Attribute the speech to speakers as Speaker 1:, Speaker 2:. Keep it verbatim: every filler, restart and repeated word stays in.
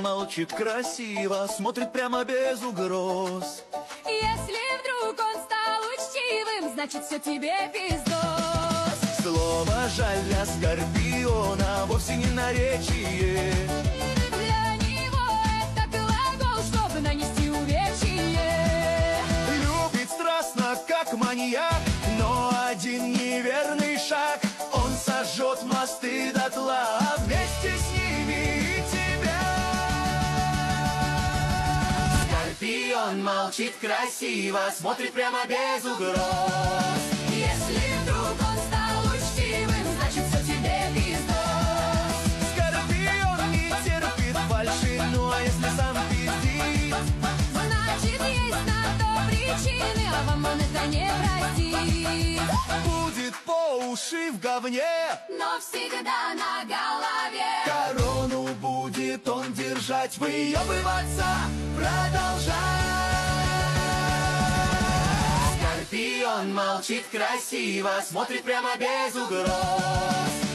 Speaker 1: молчит красиво, смотрит прямо без угроз.
Speaker 2: Если вдруг он стал учтивым, значит все тебе пиздос.
Speaker 1: Слово жаль для скорпиона вовсе не наречие.
Speaker 2: Для него это глагол, чтобы нанести увечье.
Speaker 1: Любит страстно, как маньяк, но один неверный шаг, он сожжет мосты дотла, а вместе с ними и тебя. Скорпион молчит красиво, смотрит прямо без угроз.
Speaker 2: Если вдруг он стал учтивым, значит все тебе пиздос.
Speaker 1: Скорпион не терпит фальши, ну а если сам пиздит,
Speaker 2: Значит есть на то причины, а вам он это не простит.
Speaker 1: будет по уши в говне,
Speaker 2: Но всегда на голове.
Speaker 1: корону будет он держать, выебываться продолжать. Скорпион молчит красиво, смотрит прямо без угроз.